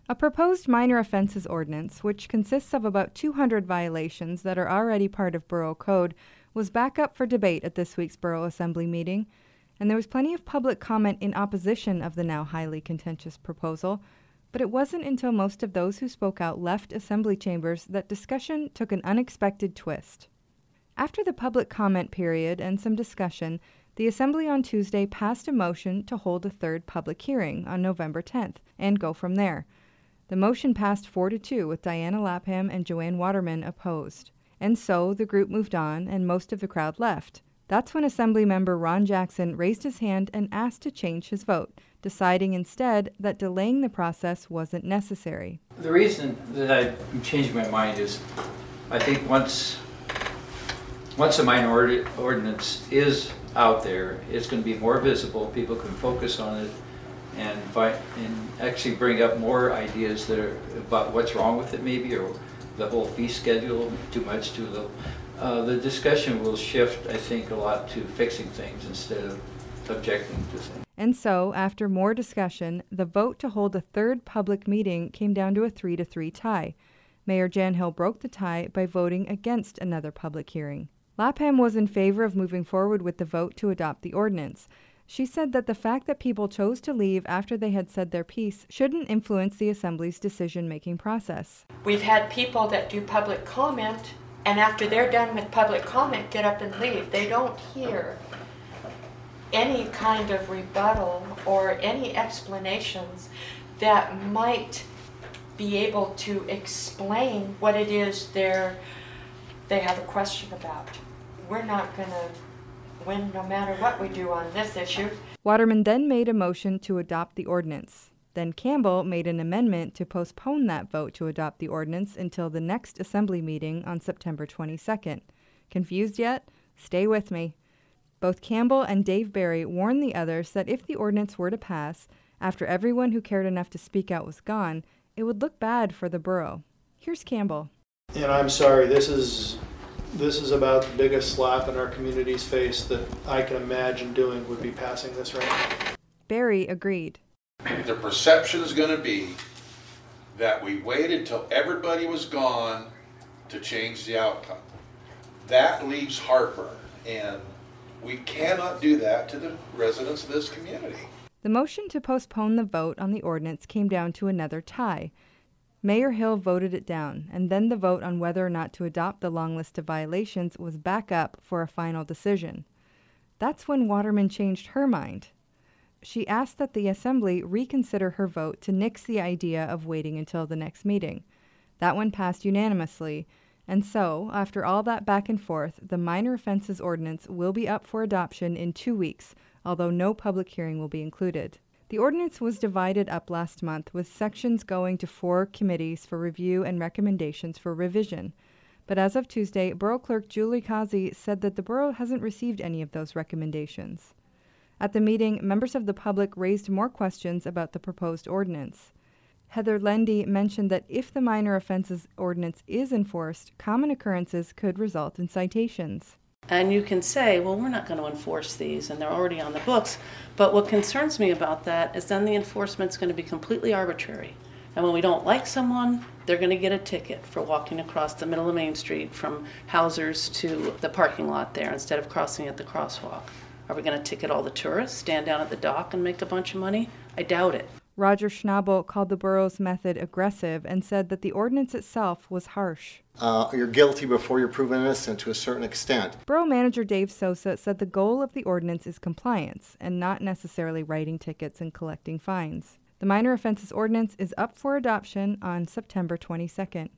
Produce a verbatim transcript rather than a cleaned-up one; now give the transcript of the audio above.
A proposed minor offenses ordinance, which consists of about two hundred violations that are already part of Borough Code, was back up for debate at this week's Borough Assembly meeting, and there was plenty of public comment in opposition of the now highly contentious proposal. But it wasn't until most of those who spoke out left Assembly chambers that discussion took an unexpected twist. After the public comment period and some discussion, the Assembly on Tuesday passed a motion to hold a third public hearing on November tenth and go from there. The motion passed four to two with Diana Lapham and Joanne Waterman opposed. And so the group moved on and most of the crowd left. That's when Assemblymember Ron Jackson raised his hand and asked to change his vote, deciding instead that delaying the process wasn't necessary. The reason that I'm changing my mind is I think once once a minority ordinance is out there, it's going to be more visible. People can focus on it and find, and actually bring up more ideas that are about what's wrong with it maybe, or the whole fee schedule, too much, too little. Uh, the discussion will shift, I think, a lot to fixing things instead of objecting to things. And so, after more discussion, the vote to hold a third public meeting came down to a three to three tie. Mayor Jan Hill broke the tie by voting against another public hearing. Lapham was in favor of moving forward with the vote to adopt the ordinance. She said that the fact that people chose to leave after they had said their piece shouldn't influence the Assembly's decision-making process. We've had people that do public comment, and after they're done with public comment, get up and leave. They don't hear any kind of rebuttal or any explanations that might be able to explain what it is they're, they have a question about. We're not going to win no matter what we do on this issue. Waterman then made a motion to adopt the ordinance. Then Campbell made an amendment to postpone that vote to adopt the ordinance until the next Assembly meeting on September twenty-second. Confused yet? Stay with me. Both Campbell and Dave Barry warned the others that if the ordinance were to pass, after everyone who cared enough to speak out was gone, it would look bad for the borough. Here's Campbell. And I'm sorry, this is this is about the biggest slap in our community's face that I can imagine doing would be passing this right now. Barry agreed. The perception is going to be that we waited till everybody was gone to change the outcome. That leaves heartburn, and we cannot do that to the residents of this community. The motion to postpone the vote on the ordinance came down to another tie. Mayor Hill voted it down, and then the vote on whether or not to adopt the long list of violations was back up for a final decision. That's when Waterman changed her mind. She asked that the Assembly reconsider her vote to nix the idea of waiting until the next meeting. That one passed unanimously, and so, after all that back and forth, the minor offenses ordinance will be up for adoption in two weeks, although no public hearing will be included. The ordinance was divided up last month, with sections going to four committees for review and recommendations for revision. But as of Tuesday, Borough Clerk Julie Causey said that the borough hasn't received any of those recommendations. At the meeting, members of the public raised more questions about the proposed ordinance. Heather Lendy mentioned that if the minor offenses ordinance is enforced, common occurrences could result in citations. And you can say, well, we're not going to enforce these, and they're already on the books. But what concerns me about that is then the enforcement's going to be completely arbitrary. And when we don't like someone, they're going to get a ticket for walking across the middle of Main Street from Hauser's to the parking lot there instead of crossing at the crosswalk. Are we going to ticket all the tourists, stand down at the dock and make a bunch of money? I doubt it. Roger Schnabel called the borough's method aggressive and said that the ordinance itself was harsh. Uh, you're guilty before you're proven innocent to a certain extent. Borough manager Dave Sosa said the goal of the ordinance is compliance and not necessarily writing tickets and collecting fines. The minor offenses ordinance is up for adoption on September twenty-second.